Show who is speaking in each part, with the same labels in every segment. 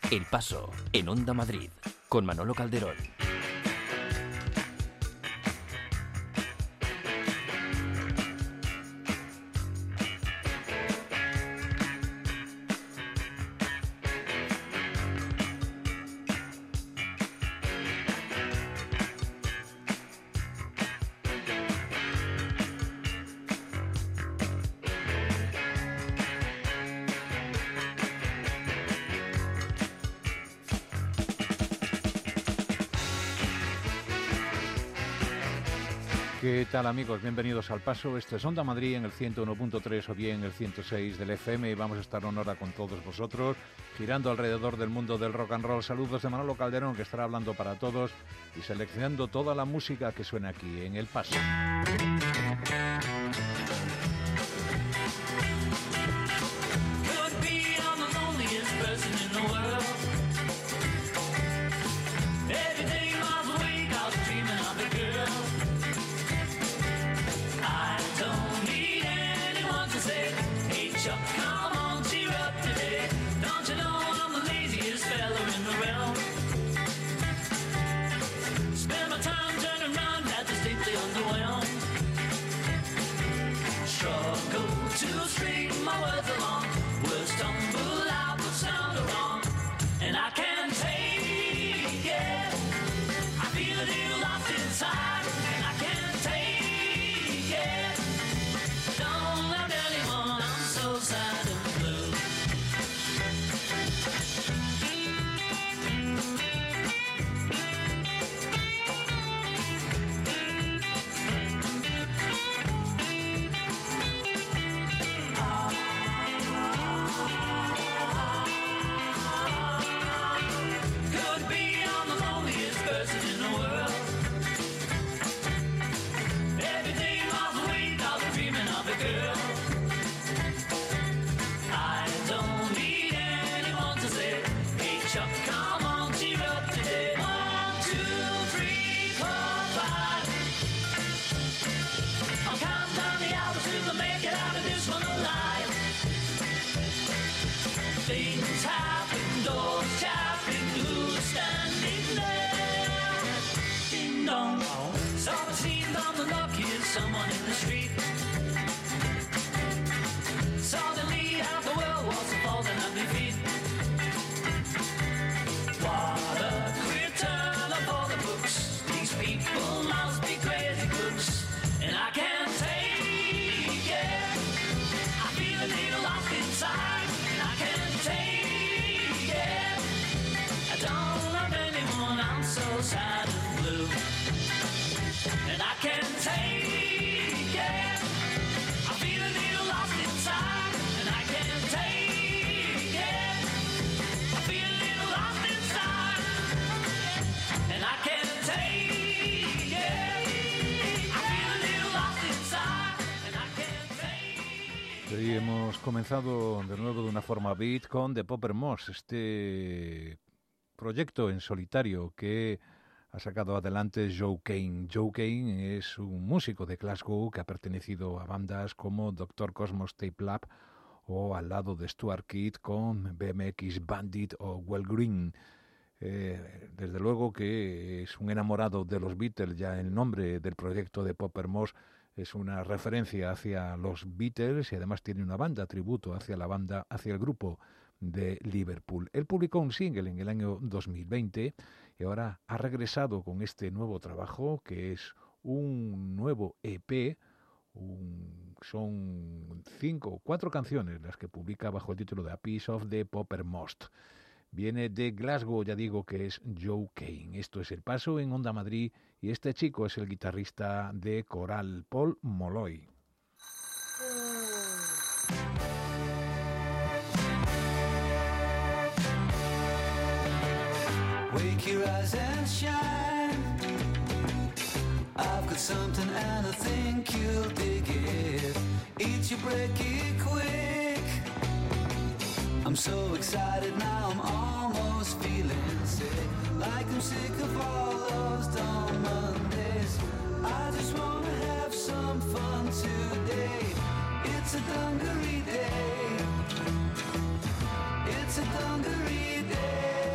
Speaker 1: El Paso, en Onda Madrid, con Manolo Calderón.
Speaker 2: ¿Qué tal, amigos? Bienvenidos al Paso. Esto es Onda Madrid en el 101.3 o bien el 106 del FM y vamos a estar una hora con todos vosotros, girando alrededor del mundo del rock and roll. Saludos de Manolo Calderón, que estará hablando para todos y seleccionando toda la música que suena aquí en El Paso. Y hemos comenzado de nuevo de una forma beat con The Popper Moss, este proyecto en solitario que ha sacado adelante Joe Kane. Joe Kane es un músico de Glasgow que ha pertenecido a bandas como Dr. Cosmos Tape Lab o al lado de Stuart Kidd con BMX Bandit o Well Green. Desde luego que es un enamorado de los Beatles. Ya el nombre del proyecto de Popper Moss es una referencia hacia los Beatles y además tiene una banda tributo hacia el grupo de Liverpool. Él publicó un single en el año 2020 y ahora ha regresado con este nuevo trabajo que es un nuevo EP. Son 4 canciones las que publica bajo el título de A Piece of the Popper Moss. Viene de Glasgow, ya digo que es Joe Kane. Esto es El Paso en Onda Madrid y este chico es el guitarrista de Coral, Paul Molloy.
Speaker 3: Wake your eyes and shine. I've got something and I think you'll dig it. Eat your break it quick. I'm so excited now, I'm almost feeling sick. Like I'm sick of all those dumb Mondays. I just wanna have some fun today. It's a dungaree day. It's a dungaree day.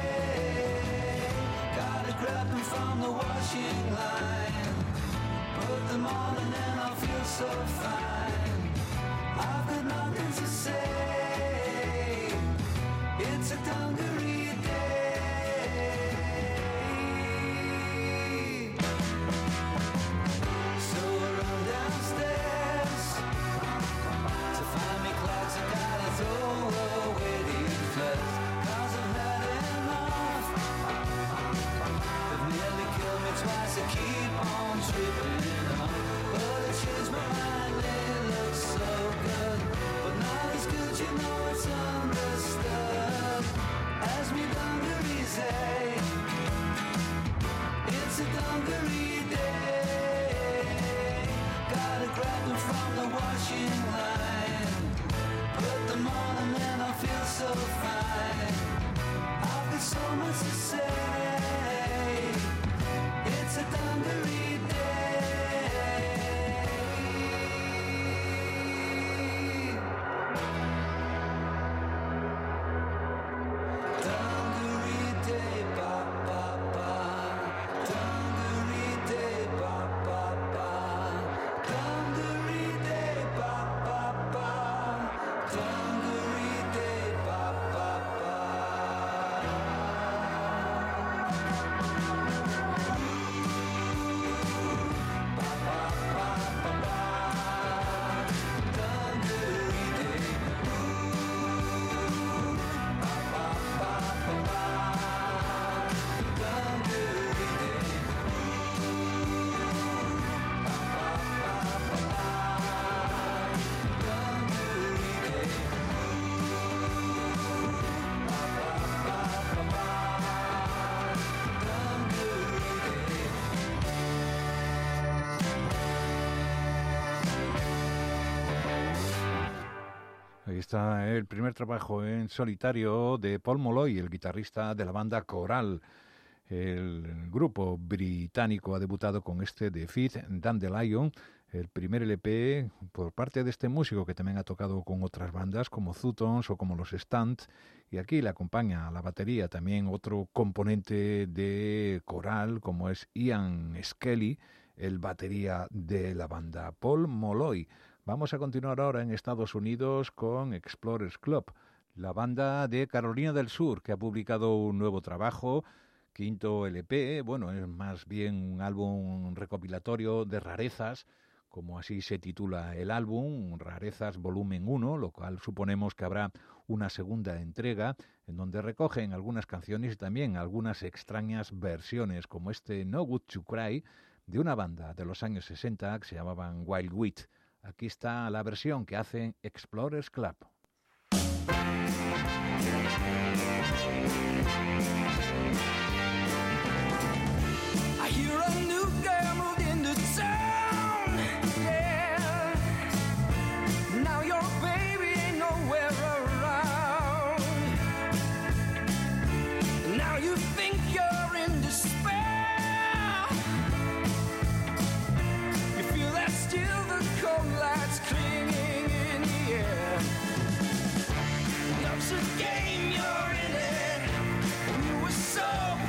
Speaker 3: so fine. I've got nothing to say. It's a dungaree day. So I run downstairs to find me clothes. I gotta throw away these clothes, 'cause I've had enough. They've nearly killed me twice. I keep on tripping up, but I changed my mind. It looks so good, but not as good. You know it's understood. As me dungarees say, it's a dungaree day. Gotta grab them from the washing line, put them on and then I feel so fine. I've got so much to say. It's a dungaree day. Dungaree day, ba ba ba. Dungaree day, ba ba ba. Dungaree day, ba ba ba. Dungaree day, ba ba ba.
Speaker 2: Ahí está el primer trabajo en solitario de Paul Molloy, el guitarrista de la banda Coral. El grupo británico ha debutado con este The Fifth Dandelion, el primer LP por parte de este músico que también ha tocado con otras bandas como Zutons o como los Stunt, y aquí le acompaña a la batería también otro componente de Coral como es Ian Skelly, el batería de la banda, Paul Molloy. Vamos a continuar ahora en Estados Unidos con Explorers Club, la banda de Carolina del Sur que ha publicado un nuevo trabajo, quinto LP, bueno, es más bien un álbum recopilatorio de rarezas, como así se titula el álbum, Rarezas Volumen 1, lo cual suponemos que habrá una segunda entrega en donde recogen algunas canciones y también algunas extrañas versiones, como este No Good to Cry, de una banda de los años 60 que se llamaban Wild Wheat. Aquí está la versión que hacen Explorers Club.
Speaker 4: I hear a new girl moved into town, yeah. Now your baby ain't nowhere around. Now you think you're in despair. You feel that still the cold lights clinging in the air. Love's a game, you're in it. You were so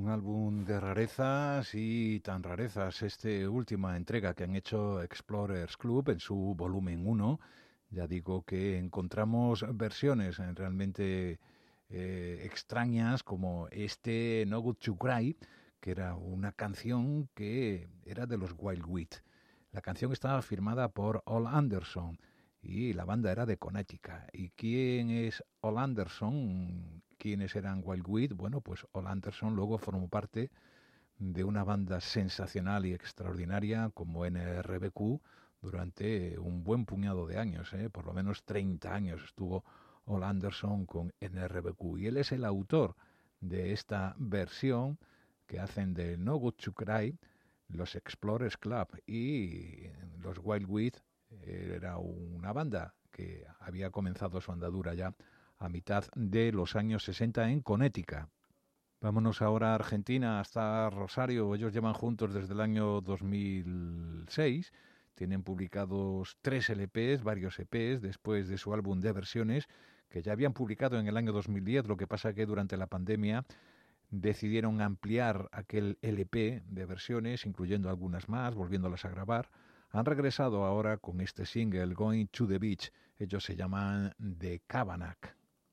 Speaker 2: álbum de rarezas y tan rarezas. Última entrega que han hecho Explorers Club en su volumen 1. Ya digo que encontramos versiones realmente extrañas, como No Good to Cry, que era una canción que era de los Wild Wheat. La canción estaba firmada por Ol Anderson y la banda era de Connecticut. ¿Y quién es Ol Anderson? ¿Quiénes eran Wild Wheat? Bueno, pues Ol Anderson luego formó parte de una banda sensacional y extraordinaria como NRBQ durante un buen puñado de años, por lo menos 30 años estuvo Ol Anderson con NRBQ. Y él es el autor de esta versión que hacen de No Good to Cry los Explorers Club. Y los Wild Wheat era una banda que había comenzado su andadura ya a mitad de los años 60 en Connecticut. Vámonos ahora a Argentina, hasta Rosario. Ellos llevan juntos desde el año 2006. Tienen publicados 3 LPs, varios EPs, después de su álbum de versiones, que ya habían publicado en el año 2010. Lo que pasa que durante la pandemia decidieron ampliar aquel LP de versiones, incluyendo algunas más, volviéndolas a grabar. Han regresado ahora con este single, Going to the Beach. Ellos se llaman The Cabanac.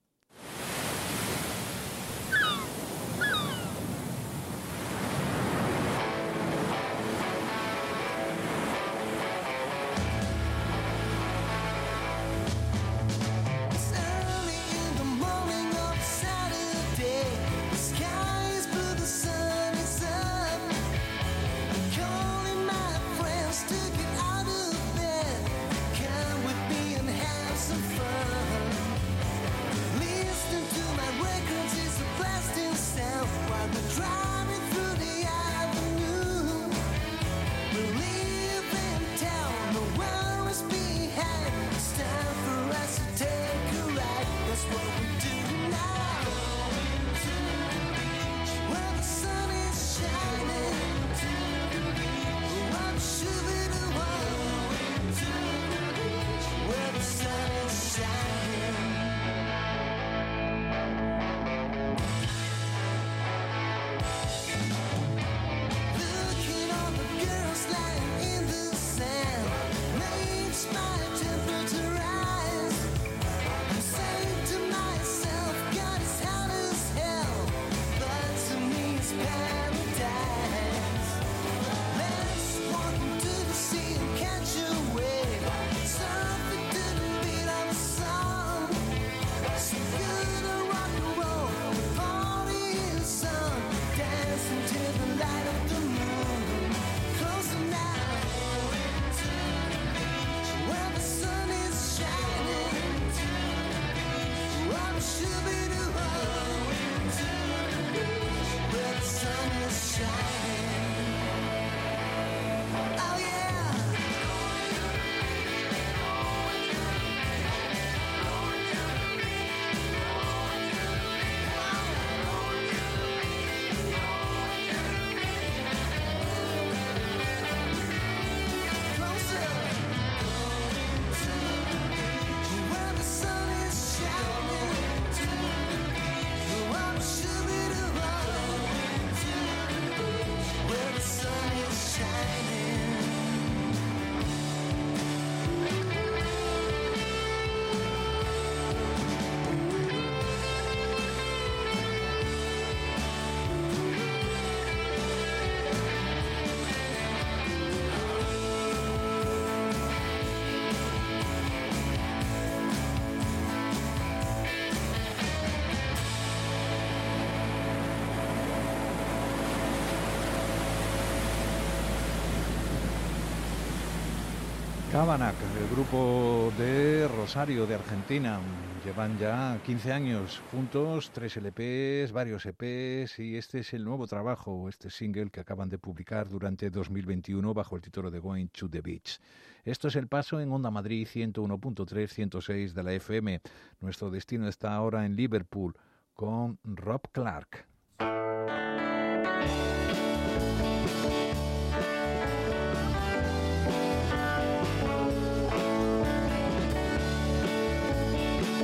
Speaker 2: Cabanac, el grupo de Rosario, de Argentina. Llevan ya 15 años juntos, 3 LPs, varios EPs, y este es el nuevo trabajo, este single que acaban de publicar durante 2021 bajo el título de Going to the Beach. Esto es El Paso en Onda Madrid 101.3, 106 de la FM. Nuestro destino está ahora en Liverpool con Rob Clark.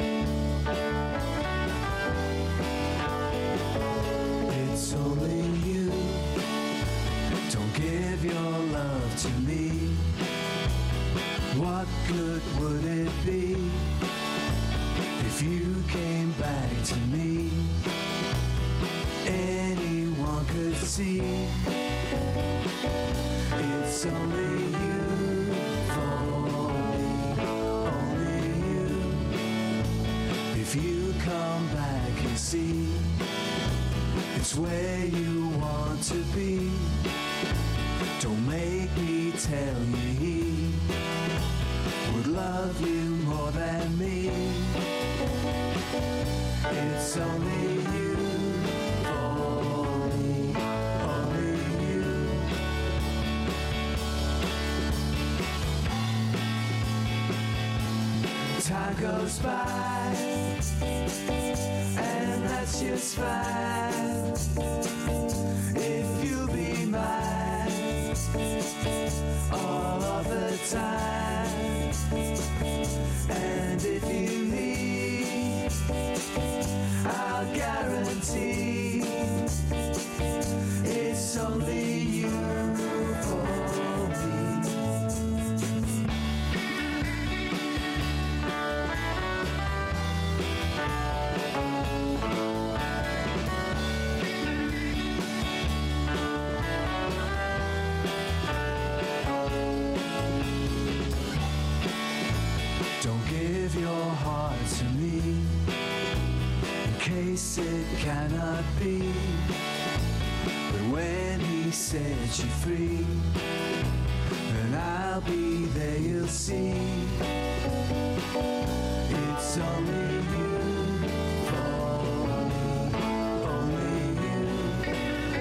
Speaker 3: It's only you. give your love to me, what good would it be if you came back to me? Anyone could see it's only you for me, only you. If you come back and see it's where you want to be, don't make me tell you he would love you more than me. It's only you for me, only you. Time goes by, and that's just fine. If you'll be mine all of the time, and if you leave, I'll guarantee it's only you for me. Don't give your heart to me in case it cannot be. But when he sets you free, then I'll be there, you'll see. It's only you for me, only you.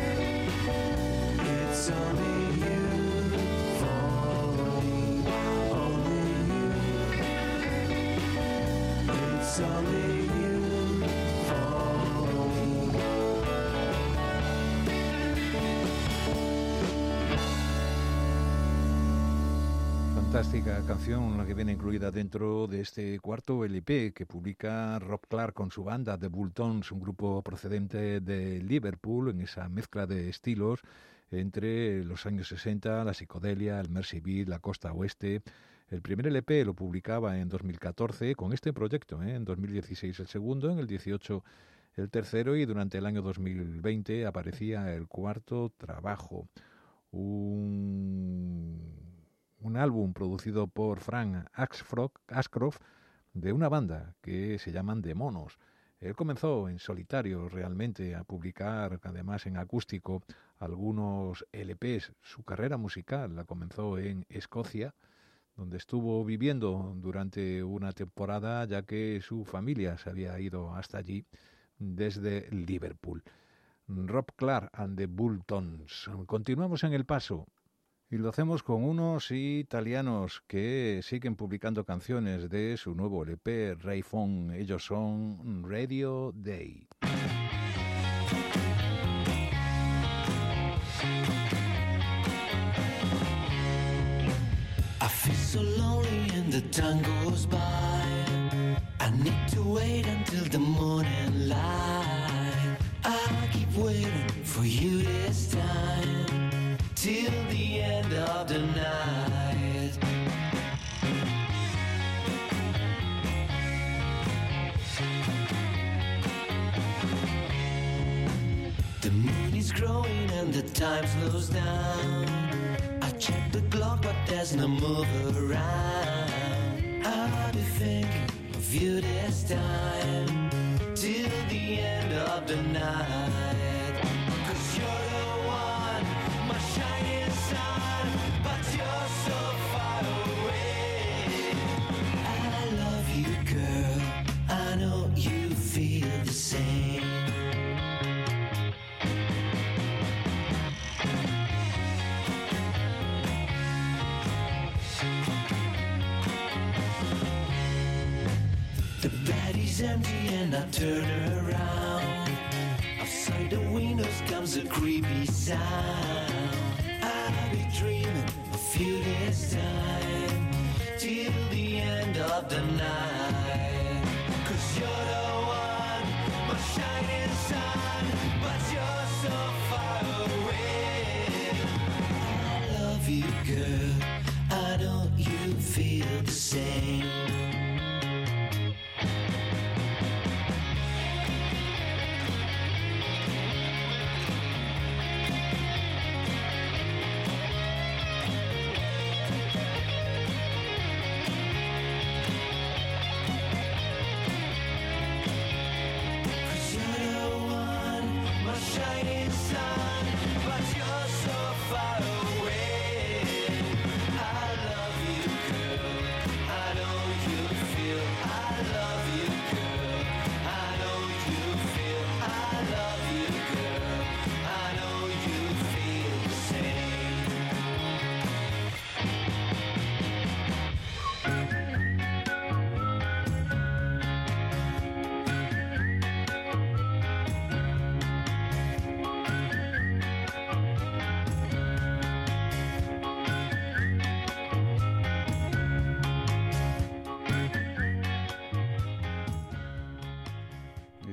Speaker 3: It's only you for me, only you. It's only you for me.
Speaker 2: Fantástica canción la que viene incluida dentro de este cuarto LP que publica Rob Clark con su banda The Bulltones, un grupo procedente de Liverpool, en esa mezcla de estilos entre los años 60, la psicodelia, el Mercy Beat, la costa oeste. El primer LP lo publicaba en 2014 con este proyecto, en 2016 el segundo, en el 18 el tercero y durante el año 2020 aparecía el cuarto trabajo, un álbum producido por Frank Ashcroft de una banda que se llaman The Monos. Él comenzó en solitario realmente a publicar, además en acústico, algunos LPs. Su carrera musical la comenzó en Escocia, donde estuvo viviendo durante una temporada, ya que su familia se había ido hasta allí desde Liverpool. Rob Clark and the Bulltones. Continuamos en El Paso y lo hacemos con unos italianos que siguen publicando canciones de su nuevo LP, Ray Fon. Ellos son Radio Day.
Speaker 3: I feel so lonely and the time goes by. I need to wait until the morning light. I keep waiting for you this time, till the end of the night. The moon is growing and the time slows down. I check the clock but there's no move around. I'll be thinking of you this time, till the end of the night. 'Cause you're the one, my shining sun, but you're so far away. I love you, girl, I know you feel the same. The bed is empty and I turn around. Outside the windows comes a creepy sound. I'll be dreaming of you this time, till the end of the night. 'Cause you're the one, my shining sun, but you're so far away. I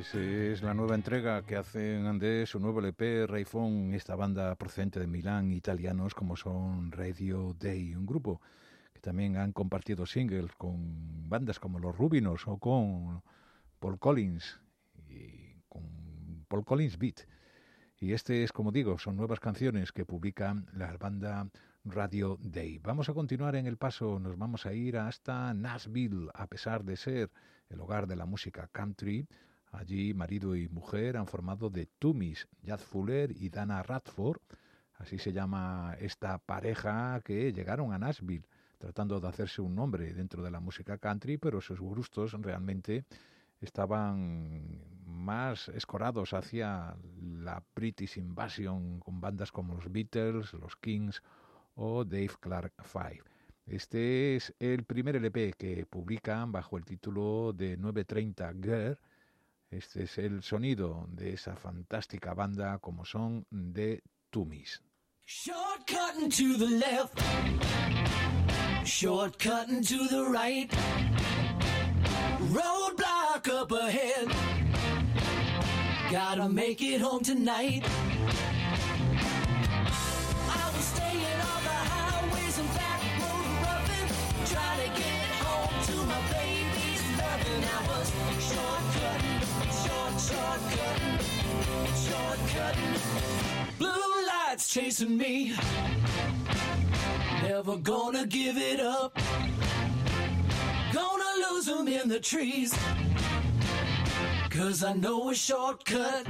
Speaker 2: Es la nueva entrega que hacen de su nuevo LP, Rayphone, esta banda procedente de Milán, italianos como son Radio Day, un grupo que también han compartido singles con bandas como los Rubinos o con Paul Collins, y con Paul Collins Beat. Y este es, como digo, son nuevas canciones que publican la banda Radio Day. Vamos a continuar en el paso, nos vamos a ir hasta Nashville, a pesar de ser el hogar de la música country. Allí marido y mujer han formado The Toomies, Jazz Fuller y Dana Radford. Así se llama esta pareja que llegaron a Nashville tratando de hacerse un nombre dentro de la música country, pero sus gustos realmente estaban más escorados hacia la British Invasion, con bandas como los Beatles, los Kings o Dave Clark 5. Este es el primer LP que publican bajo el título de 930 Girl. Este es el sonido de esa fantástica banda como son The Toomies.
Speaker 4: Shortcutting to the left, shortcutting to the right, roadblock up ahead, gotta make it home tonight. I was staying on the highways and back road roughing, trying to get home to my baby's loving. I was shortcutting, shortcutting, blue lights chasing me, never gonna give it up, gonna lose them in the trees, 'cause I know a shortcut.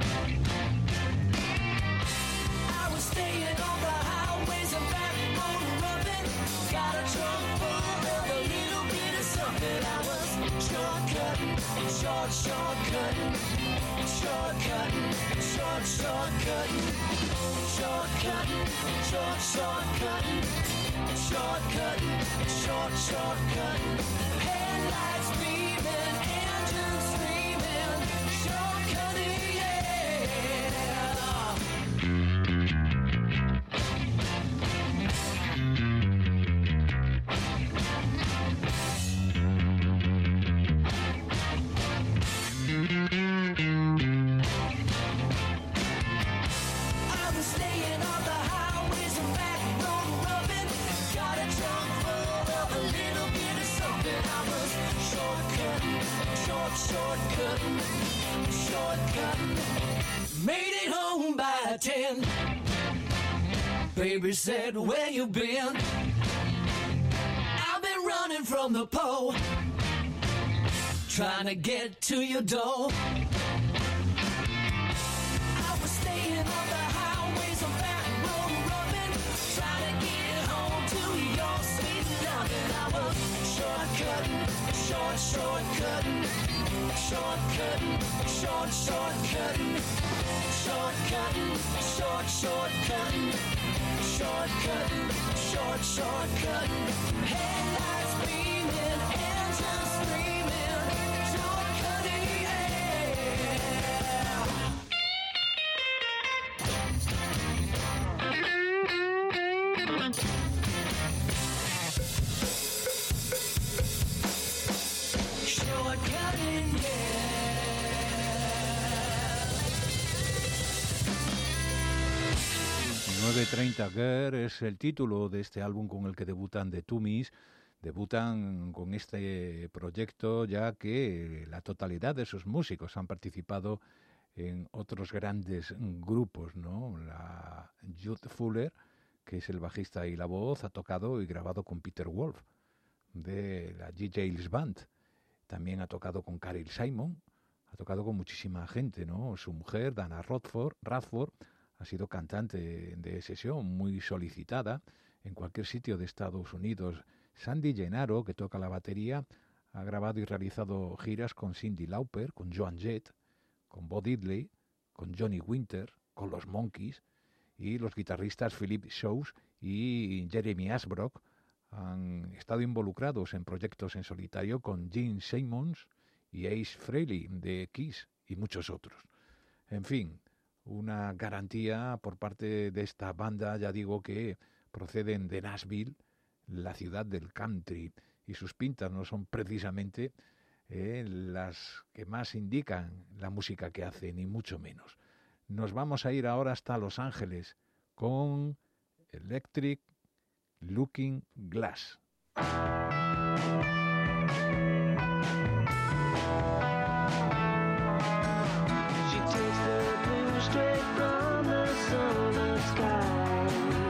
Speaker 4: I was staying on the highways and back road roughing, got a trunk full of a little bit of something. I was shortcutting, shortcutting, shortcutting, shortcutting, shortcutting, shortcutting, shortcutting, shortcutting. Headlights beaming, engines screaming, shortcutting, shortcutting, shortcutting, made it home by 10. Baby said, where you been? I've been running from the pole, trying to get to your door. I was staying on the highways on back road rubbing, trying to get home to your sweet loving. I was shortcutting, shortcutting, shortcutting, shortcutting, shortcutting, shortcutting, shortcutting, shortcutting. Headlights beaming, engines screaming, shortcutting, shortcutting, yeah.
Speaker 2: 930 Girl es el título de este álbum con el que debutan The Toomies. Debutan con este proyecto ya que la totalidad de sus músicos han participado en otros grandes grupos, ¿no? La Judd Fuller, que es el bajista y la voz, ha tocado y grabado con Peter Wolf de la G. Giles Band. También ha tocado con Carl Simon, ha tocado con muchísima gente, ¿no? Su mujer, Dana Radford, ha sido cantante de sesión, muy solicitada en cualquier sitio de Estados Unidos. Sandy Gennaro, que toca la batería, ha grabado y realizado giras con Cyndi Lauper, con Joan Jett, con Bo Diddley, con Johnny Winter, con los Monkees, y los guitarristas Philip Shouse y Jeremy Asbrook han estado involucrados en proyectos en solitario con Gene Simmons y Ace Frehley de Kiss y muchos otros. En fin, una garantía por parte de esta banda, ya digo que proceden de Nashville, la ciudad del country, y sus pintas no son precisamente las que más indican la música que hace, ni mucho menos. Nos vamos a ir ahora hasta Los Ángeles con Electric Looking Glass.
Speaker 5: She takes the blue straight from the summer sky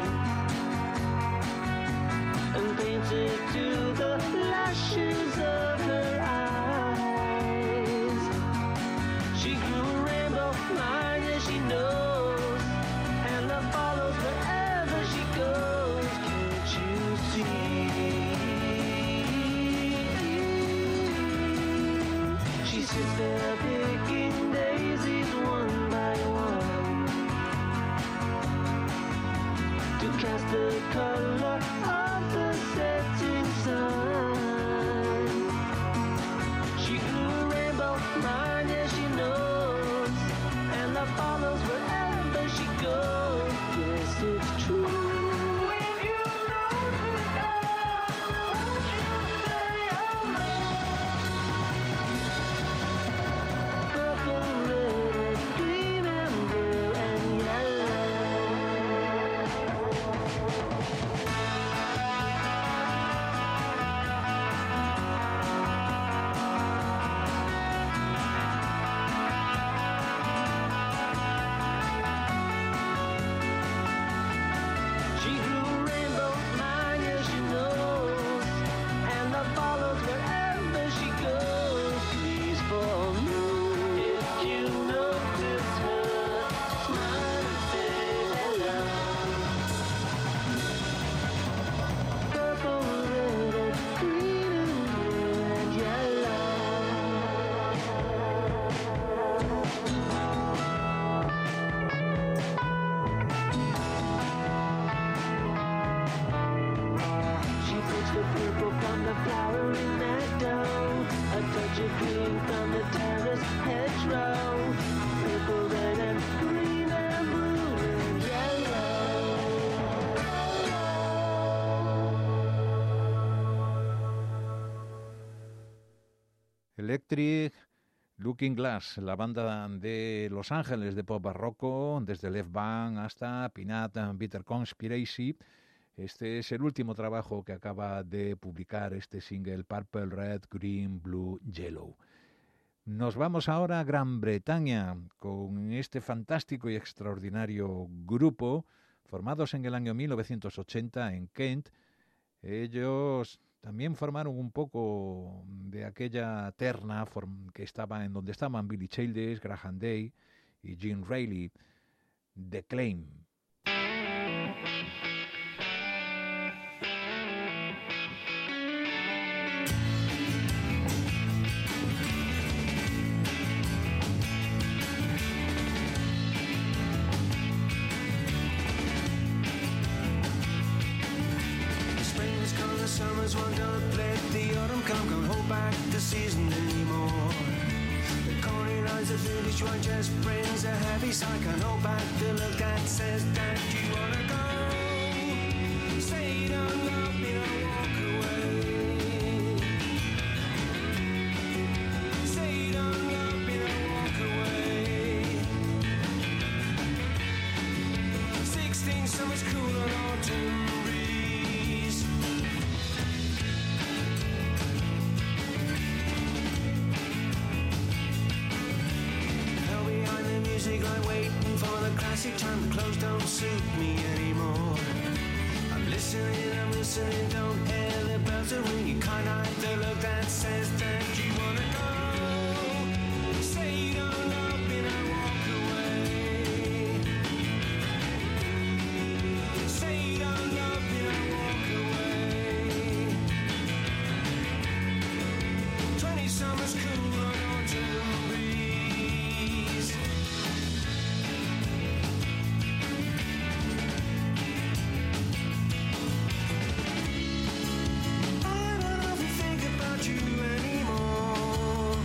Speaker 5: and paints it to the lashes of her eyes. She grew a rainbow line as she knows, and love follows wherever she goes. Can't you see? She sits there picking daisies one by one to cast the color of the setting sun. She grew a rainbow line as she knows, and love follows wherever she goes. Yes, it's true.
Speaker 2: Electric Looking Glass, la banda de Los Ángeles de pop barroco, desde Left Bank hasta Peanut and Bitter Conspiracy. Este es el último trabajo que acaba de publicar este single Purple, Red, Green, Blue, Yellow. Nos vamos ahora a Gran Bretaña con este fantástico y extraordinario grupo, formados en el año 1980 en Kent. Ellos también formaron un poco de aquella terna que estaba en donde estaban Billy Childers, Graham Day y Gene Reilly, The Claim.
Speaker 3: Summers won't let the autumn come, can't hold back the season anymore. The corny lines of village wine just brings a heavy sigh, can't hold back the look that says that you wanna go. Say you don't love me, don't walk away. Say you don't love me, don't walk away. 16 summers cool on autumn breeze. Music like waiting for the classic time. The clothes don't suit me anymore. I'm listening, don't hear the bells are ringing. Can't hide the look that says that you wanna go. Say you don't love me, now walk away. Say you don't love me, now walk away. 20 summers cool on autumn breeze. I don't often think about you anymore.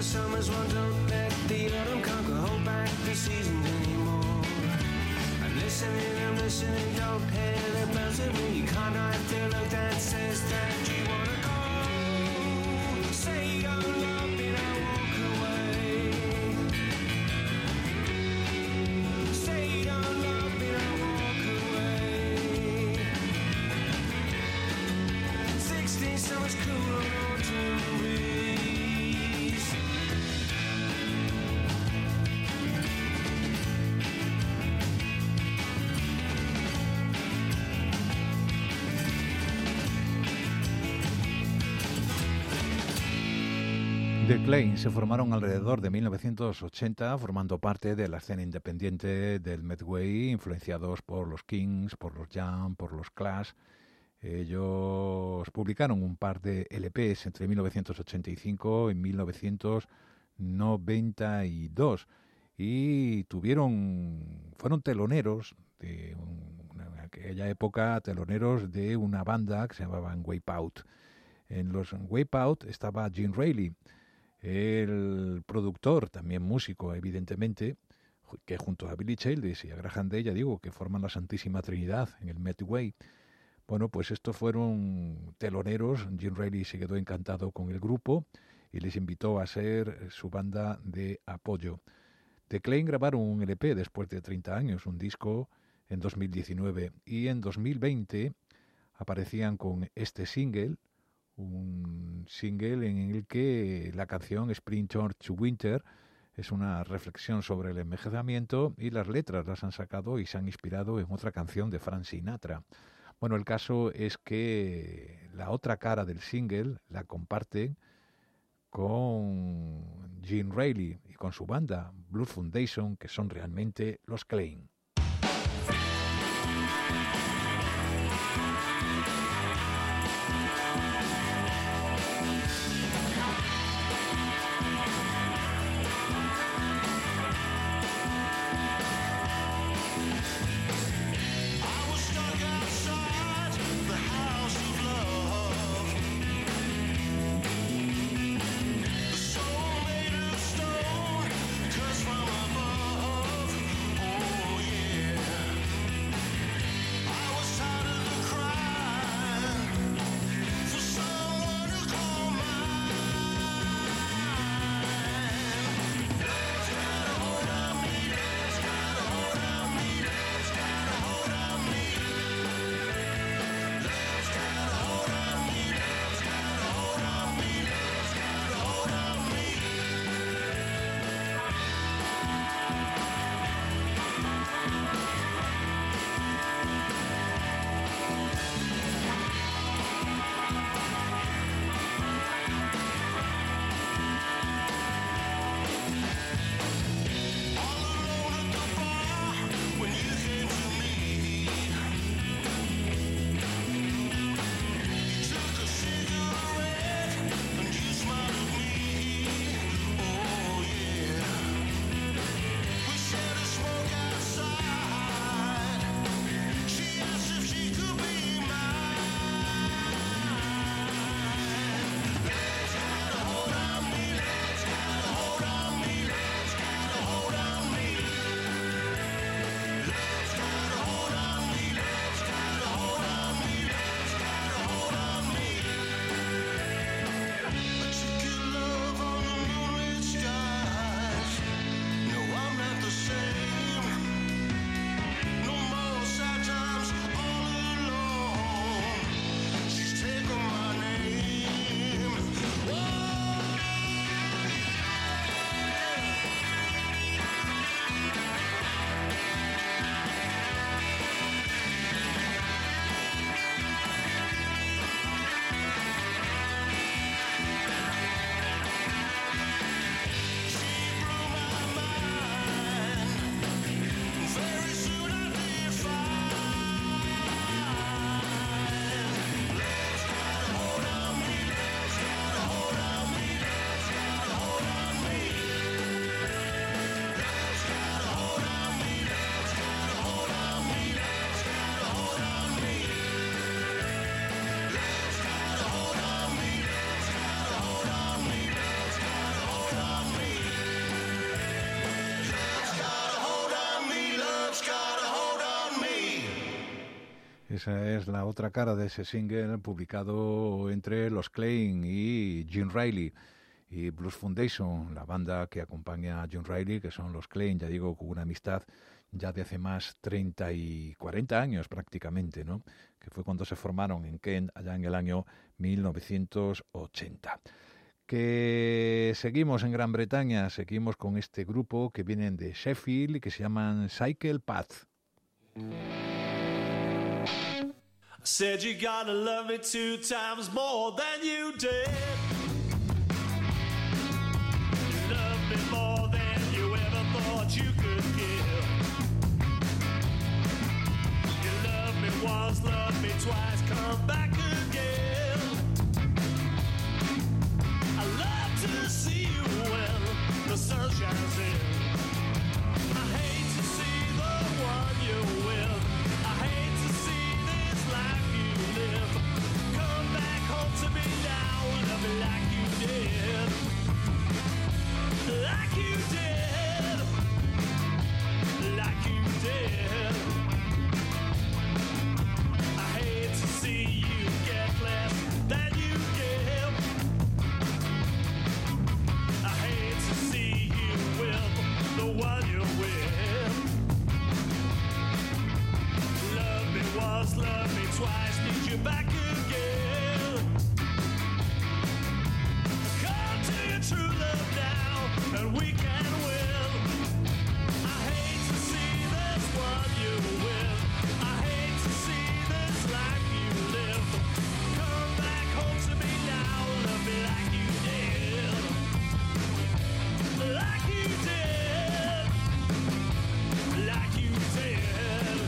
Speaker 6: summers one don't let the autumn conquer, hold back the seasons anymore. I'm listening, don't pay the bells of me. You can't hide the look that says that you wanna go. Say you don't love me, now walk away. Say you don't love me, now walk away. 16 summers cool on autumn breeze.
Speaker 2: The Claim se formaron alrededor de 1980, formando parte de la escena independiente del Medway, influenciados por los Kings, por los Jam, por los Clash. Ellos publicaron un par de LPs entre 1985 y 1992 y fueron teloneros en aquella época, teloneros de una banda que se llamaba Wipeout. En los Wipeout estaba Gene Reilly, el productor, también músico, evidentemente, que junto a Billy Childish y a Graham Day, ya digo, que forman la Santísima Trinidad en el Medway. Bueno, pues estos fueron teloneros. Gene Reilly se quedó encantado con el grupo y les invitó a ser su banda de apoyo. The Claim grabaron un LP después de 30 años, un disco en 2019, y en 2020 aparecían con este single, un single en el que la canción Spring Turns to Winter es una reflexión sobre el envejecimiento y las letras las han sacado y se han inspirado en otra canción de Frank Sinatra. Bueno, el caso es que la otra cara del single la comparten con Gene Reilly y con su banda Blood Foundation, que son realmente los Claim.
Speaker 7: From above, oh yeah.
Speaker 2: Esa es la otra cara de ese single publicado entre los Klein y Gene Riley y Blues Foundation, la banda que acompaña a Gene Riley, que son los Klein, ya digo, con una amistad ya de hace más 30 y 40 años prácticamente, ¿no? Que fue cuando se formaron en Kent, allá en el año 1980. Que seguimos en Gran Bretaña, seguimos con este grupo que vienen de Sheffield y que se llaman Cycle Path.
Speaker 7: Said you gotta love me 2 times more than you did. You love me more than you ever thought you could give. You love me once, love me twice, come back again. I love to see you when the sun shines in. I hate to see the one you're with. I hate to see this life you live. Come back home to me now, love me like you did. Like you did. Like you did. I hate to see you get less than you give. I hate to see you with the one you're with. Love me once, love me twice, need you back again. Come to your true love now, and we can win. I hate to see this one you're with. I hate to see this life you live. Come back home to me now, love me like you did. Like you did. Like you did.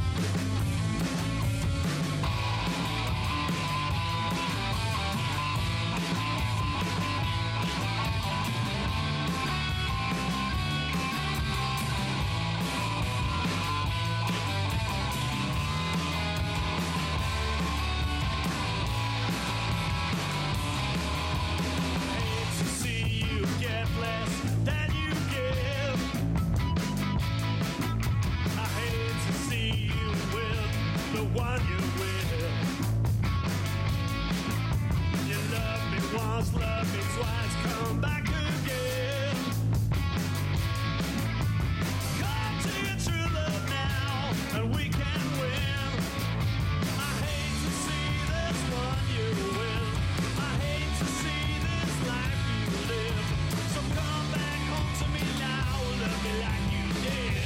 Speaker 7: Hate to see you get less than you give. I hate to see you with the one you're with. You love me once, love me twice, come back again. Come to your true love now, and we can win. I hate to see this one you're with. I hate to see this life you live. So come back home to me now, love me like you did.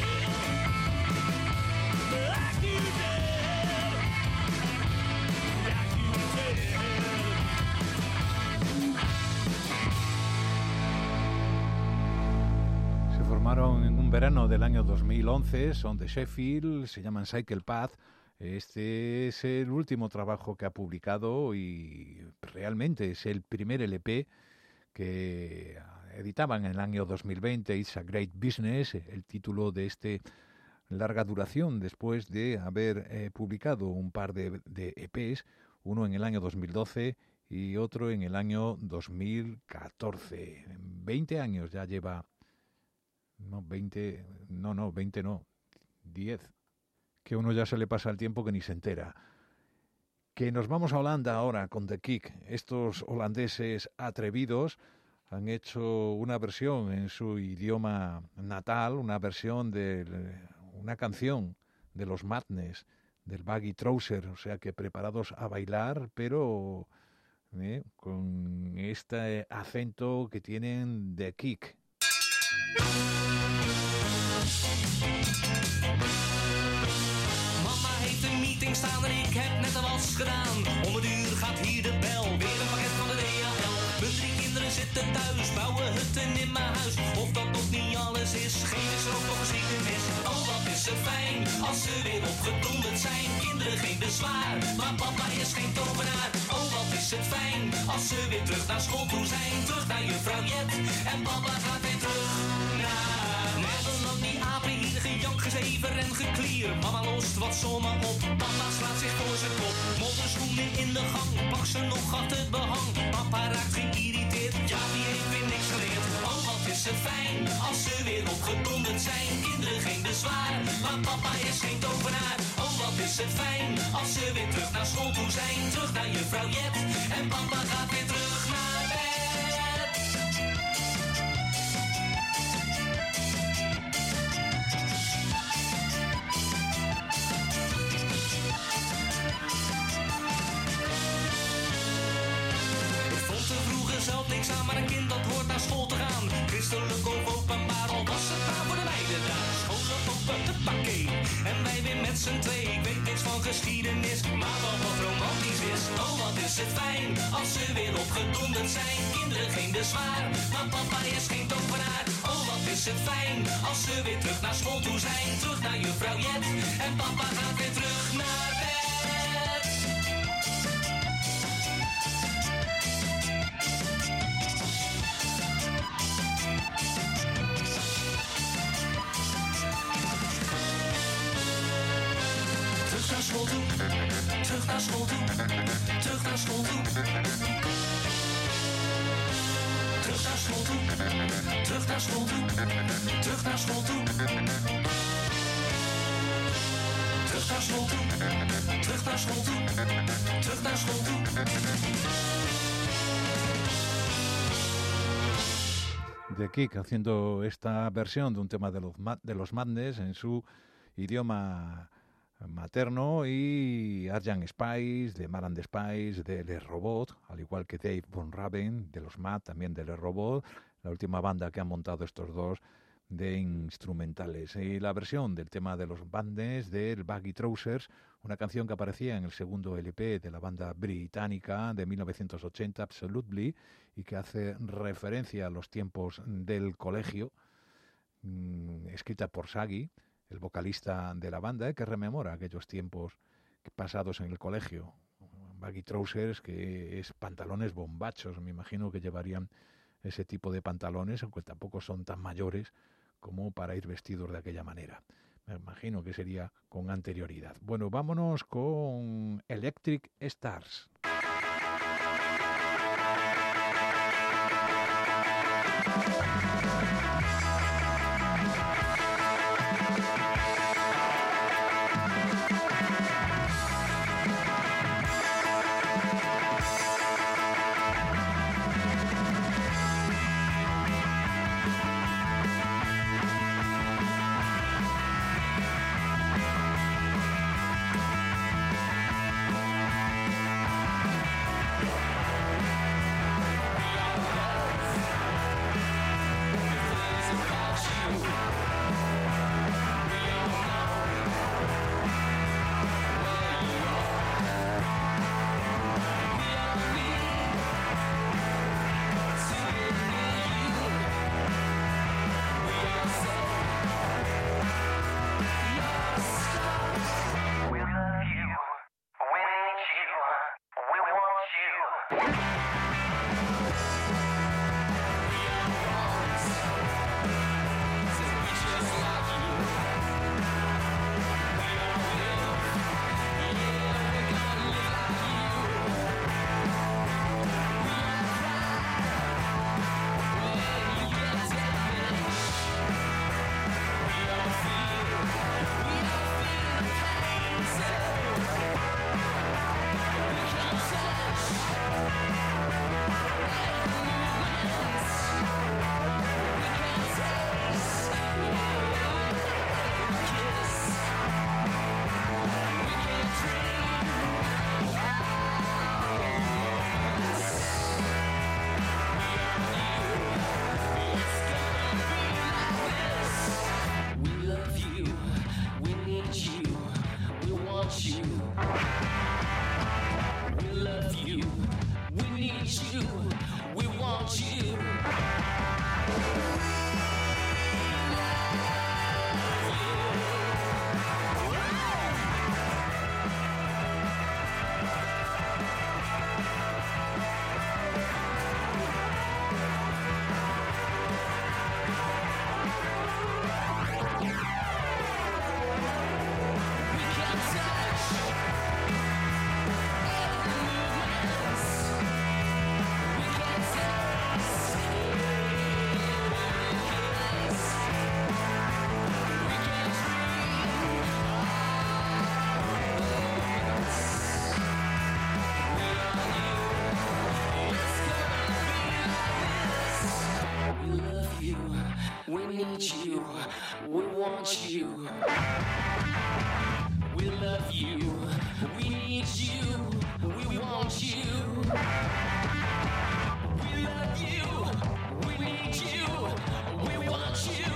Speaker 7: Like you did. Like you did.
Speaker 2: Se formaron en un verano del año 2011, son de Sheffield, se llaman Cycle Path. Este es el último trabajo que ha publicado y realmente es el primer LP que editaban en el año 2020, It's a Great Business, el título de este larga duración después de haber publicado un par de EPs, uno en el año 2012 y otro en el año 2014. 20 años ya lleva. No, 20 no, 10. Que uno ya se le pasa el tiempo que ni se entera. Que nos vamos a Holanda ahora con The Kick. Estos holandeses atrevidos han hecho una versión en su idioma natal, una versión de una canción de los Madness, del Baggy Trouser, o sea que preparados a bailar, pero con este acento que tienen The Kick.
Speaker 8: Mama heeft een meeting staan en ik heb net de was gedaan. Om het uur gaat hier de bel, weer een pakket van de DHL. Mijn 3 kinderen zitten thuis, bouwen hutten in mijn huis. Of dat nog niet alles is, geen is er ook nog geschiedenis. Oh wat is ze fijn, als ze weer opgedonderd zijn. Kinderen geen bezwaar, maar papa is geen tovenaar. Oh wat is het fijn, als ze weer terug naar school toe zijn. Terug naar juffrouw Jet, en papa gaat weer terug naar... Maar dan ook die apen hier gejank, gezever en geklier. Mama lost wat zomaar op, papa slaat zich voor zijn kop. Modderschoenen in de gang, pak ze nog achter het behang. Papa raakt geïrriteerd, ja die heeft weer niks geleerd. Oh wat is het fijn, als ze weer opgedonderd zijn. Kinderen geen bezwaar, maar papa is geen tovenaar. Oh wat is is het fijn als ze weer terug naar school toe zijn. Terug naar juffrouw Jet en papa gaat weer terug naar bed. Ik vond er vroeger zelf niks aan, maar een kind dat hoort naar school te gaan. Christelijk of openbaar, al was het maar voor de meiden daar. Scholen open, het pakket. En wij weer met z'n twee. Ik weet niks van geschiedenis, maar wel wat romantisch is. Oh, wat is het fijn als ze weer opgedonderd zijn. Kinderen geen bezwaar, maar papa is geen tovenaar. Oh, wat is het fijn als ze weer terug naar school toe zijn. Terug naar juffrouw Jet en papa gaat weer terug naar bed. Terug naar school toe, terug naar school toe, terug naar school toe. Terug naar school toe, terug naar school toe, terug naar school toe. Terug naar school toe, terug naar school toe, terug naar school toe.
Speaker 2: The Kick haciendo esta versión de un tema de los Madness en su idioma materno, y Arjan Spice, de Mar and the Spice, de Les Robots, al igual que Dave Von Raven, de los Mad, también de Les Robots, la última banda que han montado estos dos de instrumentales. Y la versión del tema de los Madness, del Baggy Trousers, una canción que aparecía en el segundo LP de la banda británica de 1980, Absolutely, y que hace referencia a los tiempos del colegio, escrita por Shaggy, el vocalista de la banda, que rememora aquellos tiempos pasados en el colegio. Baggy Trousers, que es pantalones bombachos, me imagino que llevarían ese tipo de pantalones, aunque tampoco son tan mayores como para ir vestidos de aquella manera. Me imagino que sería con anterioridad. Bueno, vámonos con Electric Stars.
Speaker 4: need you, we want you. We love you, we need you, we want you. We love you, we need you, we want you.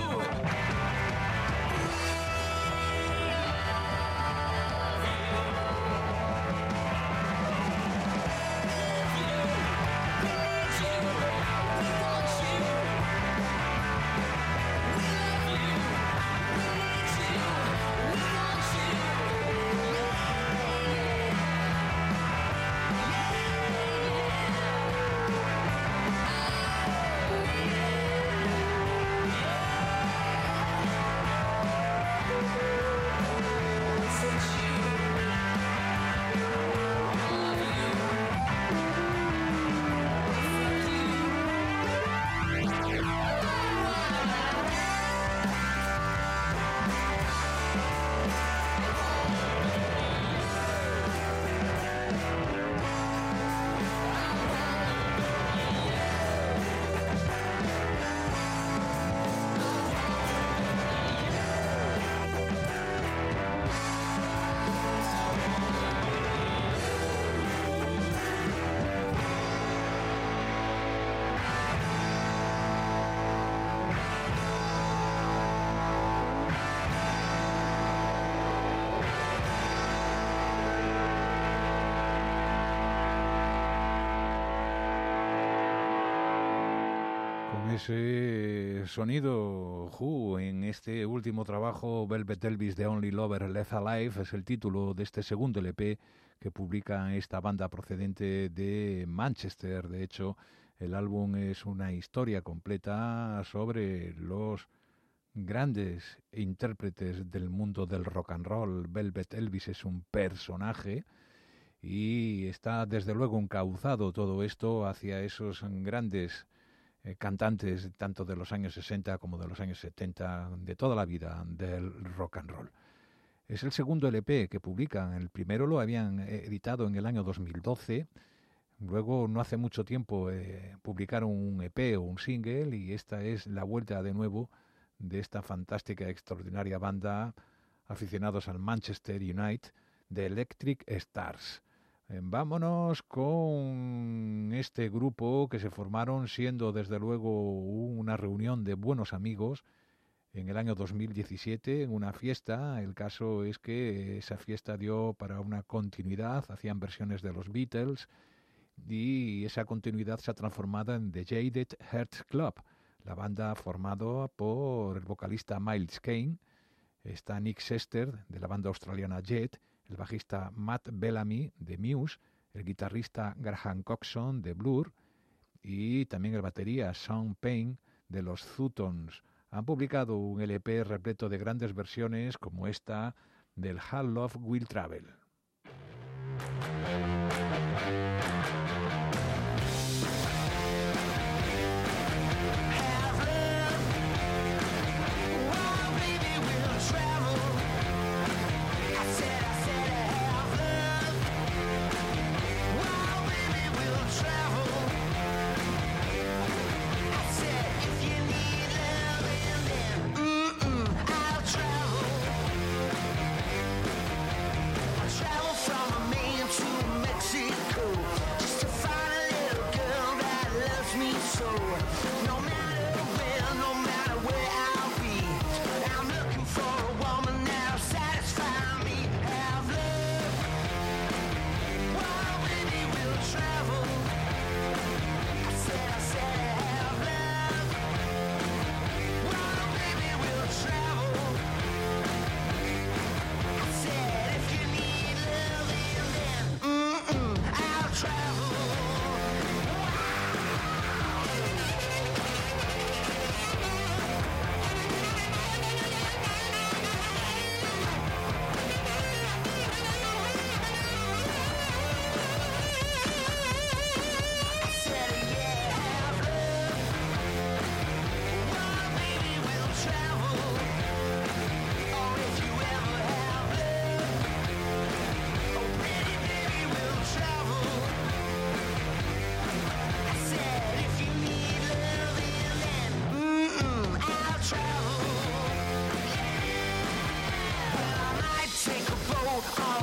Speaker 2: Ese sonido Who en este último trabajo, Velvet Elvis, The Only Lover Left Alive, es el título de este segundo LP que publica esta banda procedente de Manchester. De hecho, el álbum es una historia completa sobre los grandes intérpretes del mundo del rock and roll. Velvet Elvis es un personaje y está desde luego encauzado todo esto hacia esos grandes cantantes tanto de los años 60 como de los años 70, de toda la vida del rock and roll. Es el segundo LP que publican. El primero lo habían editado en el año 2012. Luego, no hace mucho tiempo, publicaron un EP o un single, y esta es la vuelta de nuevo de esta fantástica, extraordinaria banda, aficionados al Manchester United, de Electric Stars. Vámonos con este grupo que se formaron siendo desde luego una reunión de buenos amigos en el año 2017 en una fiesta. El caso es que esa fiesta dio para una continuidad, hacían versiones de los Beatles y esa continuidad se ha transformado en The Jaded Heart Club, la banda formada por el vocalista Miles Kane, está Nick Sester de la banda australiana Jet, el bajista Matt Bellamy de Muse, el guitarrista Graham Coxon de Blur y también el batería Sean Payne de los Zutons. Han publicado un LP repleto de grandes versiones como esta del How Love Will Travel.
Speaker 3: Travel from a man to a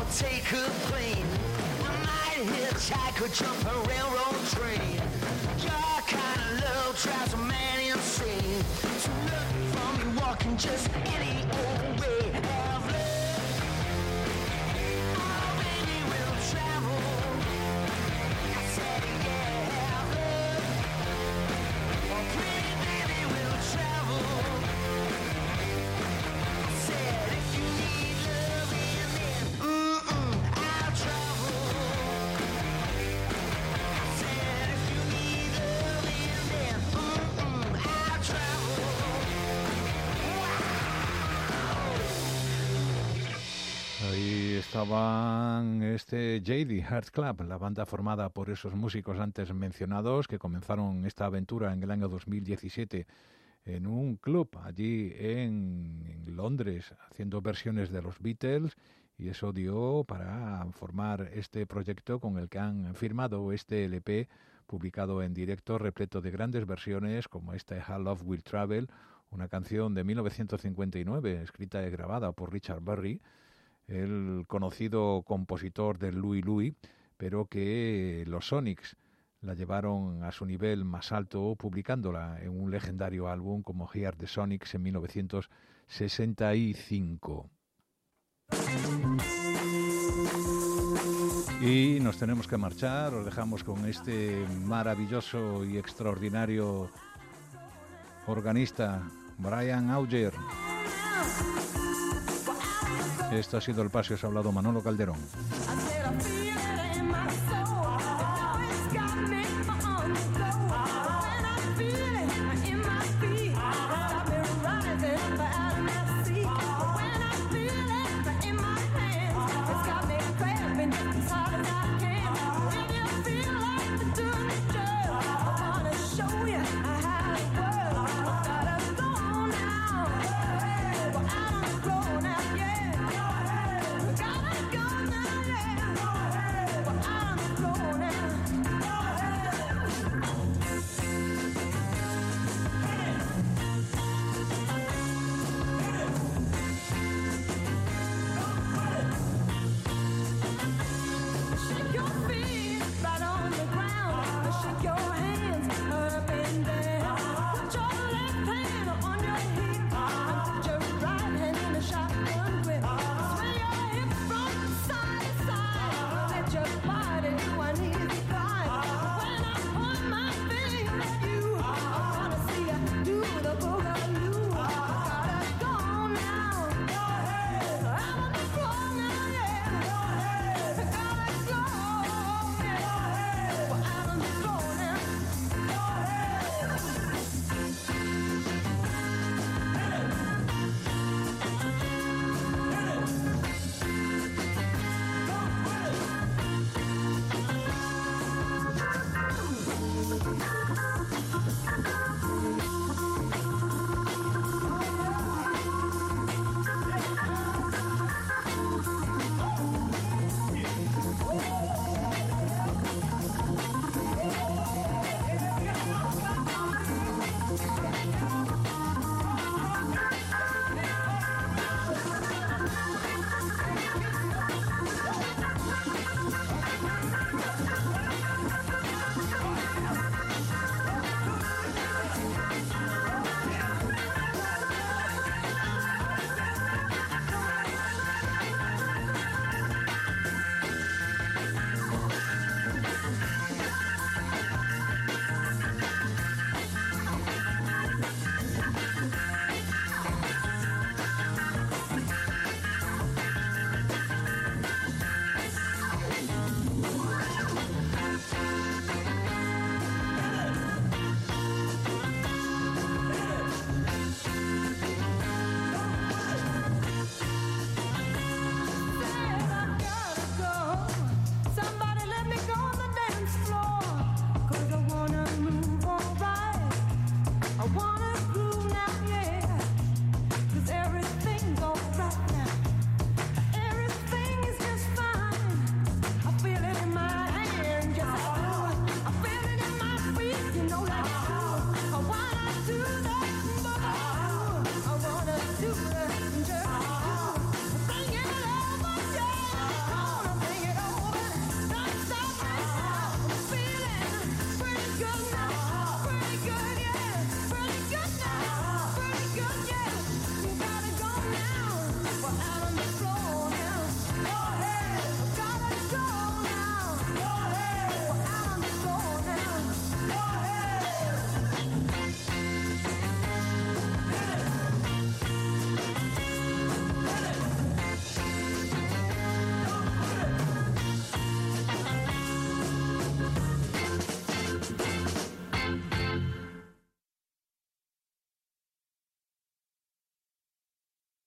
Speaker 3: take a plane. I might hitchhike or jump a railroad train. Your kind of love drives a man insane. So look for me walking just any old way. Have love. Oh, baby, we'll travel. I said, yeah, have love. Oh, pretty baby, we'll travel. I said, if you need love in there, I'll travel. I said, if you need love in there, I'll travel.
Speaker 2: Ahí estaban JD Heart Club, la banda formada por esos músicos antes mencionados que comenzaron esta aventura en el año 2017 en un club allí en Londres, haciendo versiones de los Beatles, y eso dio para formar este proyecto con el que han firmado este LP publicado en directo, repleto de grandes versiones como esta How Love Will Travel, una canción de 1959 escrita y grabada por Richard Berry, el conocido compositor del Louie Louie, pero que los Sonics la llevaron a su nivel más alto publicándola en un legendario álbum como Hear the Sonics en 1965. Y nos tenemos que marchar, os dejamos con este maravilloso y extraordinario organista, Brian Auger. Esto ha sido El Paseo, os ha hablado Manolo Calderón.